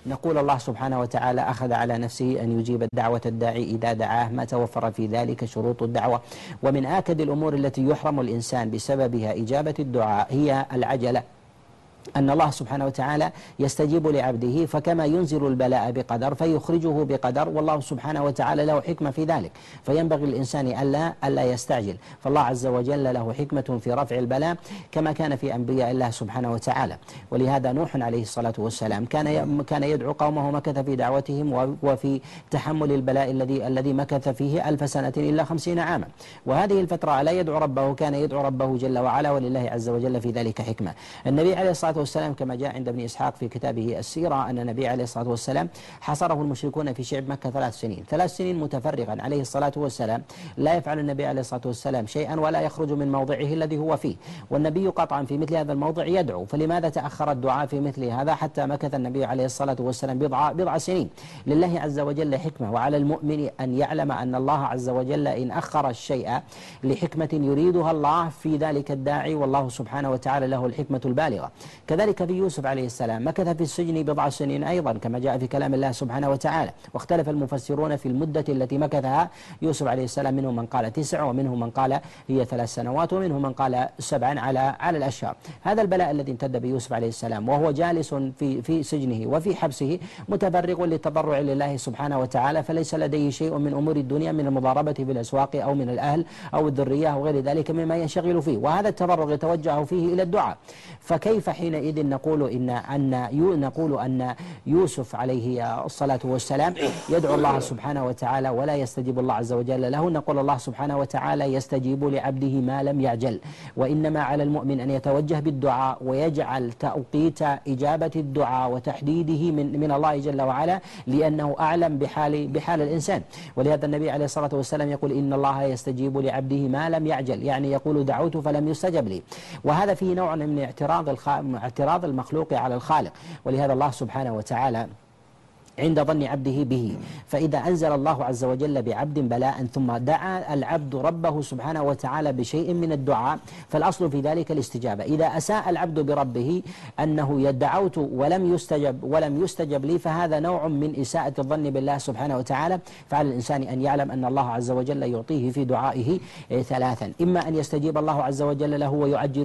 نقول الله سبحانه وتعالى أخذ على نفسه أن يجيب الدعوة الداعي إذا دعاه ما توفر في ذلك شروط الدعوة. ومن آكد الأمور التي يحرم الإنسان بسببها إجابة الدعاء هي العجلة، أن الله سبحانه وتعالى يستجيب لعبده، فكما ينزل البلاء بقدر فيخرجه بقدر، والله سبحانه وتعالى له حكمة في ذلك، فينبغي الإنسان ألا يستعجل. فالله عز وجل له حكمة في رفع البلاء كما كان في أنبياء الله سبحانه وتعالى. ولهذا نوح عليه الصلاة والسلام كان يدعو قومه، مكث في دعوتهم وفي تحمل البلاء الذي مكث فيه 1000 سنة إلا 50 عاما، وهذه الفترة لا يدعو ربه، كان يدعو ربه جل وعلا، ولله عز وجل في ذلك حكمة. النبي عليه الصلاة والسلام كما جاء عند ابن إسحاق في كتابه السيرة أن النبي عليه الصلاة والسلام حصره المشركون في شعب مكة 3 سنين متفرغا عليه الصلاة والسلام، لا يفعل النبي عليه الصلاة والسلام شيئا ولا يخرج من موضعه الذي هو فيه، والنبي قطعا في مثل هذا الموضع يدعو. فلماذا تأخر الدعاء في مثل هذا حتى مكث النبي عليه الصلاة والسلام بضع سنين؟ لله عز وجل حكمة، وعلى المؤمن أن يعلم أن الله عز وجل إن أخر الشيء لحكمة يريدها الله في ذلك الداعي، والله سبحانه وتعالى له الحكمة البالغة. كذلك في يوسف عليه السلام مكث في السجن بضع سنين أيضا كما جاء في كلام الله سبحانه وتعالى، واختلف المفسرون في المدة التي مكثها يوسف عليه السلام، منهم من قال 9 ومنهم من قال هي 3 سنوات ومنهم من قال 7 على الأشهر. هذا البلاء الذي امتد بيوسف عليه السلام وهو جالس في سجنه وفي حبسه متفرغ للتضرع لله سبحانه وتعالى، فليس لديه شيء من أمور الدنيا من المضاربة في الأسواق أو من الأهل أو الذرية أو غير ذلك مما ينشغل فيه، وهذا التفرغ يتوجه فيه إلى الدعاء. فكيف حينئذ نقول أن يوسف عليه الصلاة والسلام يدعو الله سبحانه وتعالى ولا يستجيب الله عز وجل له؟ نقول الله سبحانه وتعالى يستجيب لعبده ما لم يعجل، وإنما على المؤمن أن يتوجه بالدعاء ويجعل توقيت إجابة الدعاء وتحديده من الله جل وعلا، لأنه أعلم بحال الإنسان. ولهذا النبي عليه الصلاة والسلام يقول إن الله يستجيب لعبده ما لم يعجل، يعني يقول دعوت فلم يستجب لي، وهذا فيه نوع من اعتراض المخلوق على الخالق. ولهذا الله سبحانه وتعالى عند ظن عبده به، فإذا أنزل الله عز وجل بعبد بلاء ثم دعا العبد ربه سبحانه وتعالى بشيء من الدعاء، فالأصل في ذلك الاستجابة. إذا أساء العبد بربه أنه يدعوت ولم يستجب لي، فهذا نوع من إساءة الظن بالله سبحانه وتعالى. فعلى الإنسان أن يعلم أن الله عز وجل يعطيه في دعائه 3، إما أن يستجيب الله عز وجل له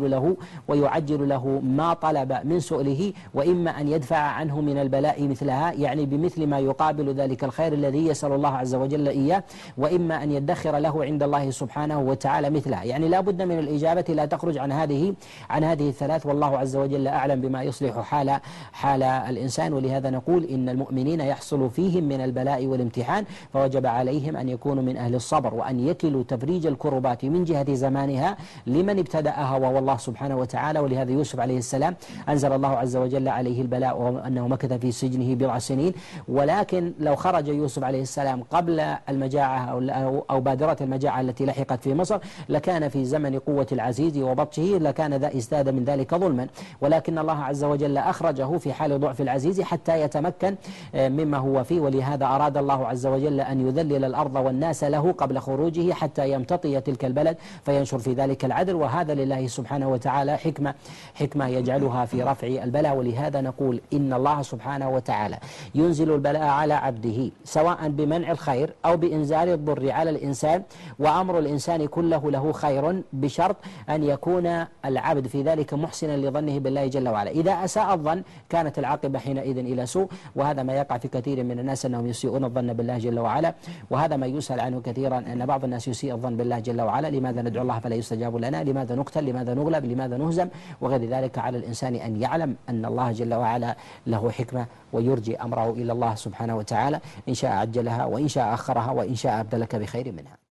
ويعجل له ما طلب من سؤله، وإما أن يدفع عنه من البلاء مثلها، يعني بمثل ما يقابل ذلك الخير الذي يسأل الله عز وجل إياه، وإما أن يدخر له عند الله سبحانه وتعالى مثلها. يعني لا بد من الإجابة، لا تخرج عن هذه الثلاث، والله عز وجل أعلم بما يصلح حال الإنسان. ولهذا نقول إن المؤمنين يحصل فيهم من البلاء والامتحان، فوجب عليهم أن يكونوا من أهل الصبر، وأن يكلوا تفريج الكربات من جهة زمانها لمن ابتدأها وهو الله سبحانه وتعالى. ولهذا يوسف عليه السلام أنزل الله عز وجل عليه البلاء وأنه مكث في سجنه بضع سنين، ولكن لو خرج يوسف عليه السلام قبل المجاعة أو بادرة المجاعة التي لحقت في مصر لكان في زمن قوة العزيز وبطشه، لكان ذا ازداد من ذلك ظلما، ولكن الله عز وجل أخرجه في حال ضعف العزيز حتى يتمكن مما هو فيه. ولهذا أراد الله عز وجل أن يذلل الأرض والناس له قبل خروجه حتى يمتطي تلك البلد فينشر في ذلك العدل، وهذا لله سبحانه وتعالى حكمة يجعلها في رفع البلاء. ولهذا نقول إن الله سبحانه وتعالى ينزل البلاء على عبده سواء بمنع الخير أو بإنزال الضر على الإنسان، وأمر الإنسان كله له خير بشرط أن يكون العبد في ذلك محسنا لظنه بالله جل وعلا. إذا أساء الظن كانت العاقبة حينئذ إلى سوء، وهذا ما يقع في كثير من الناس أنهم يسيئون الظن بالله جل وعلا، وهذا ما يسأل عنه كثيرا أن بعض الناس يسيء الظن بالله جل وعلا. لماذا ندعو الله فلا يستجاب لنا؟ لماذا نقتل؟ لماذا نغلب؟ لماذا نهزم؟ وغير ذلك. على الإنسان أن يعلم أن الله جل وعلا له حكمة ويرجي أمره إلى الله سبحانه وتعالى، إن شاء عجلها وإن شاء أخرها وإن شاء أبدلك بخير منها.